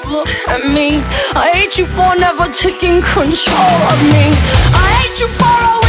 look at me. I hate you for never taking control of me. I hate you for always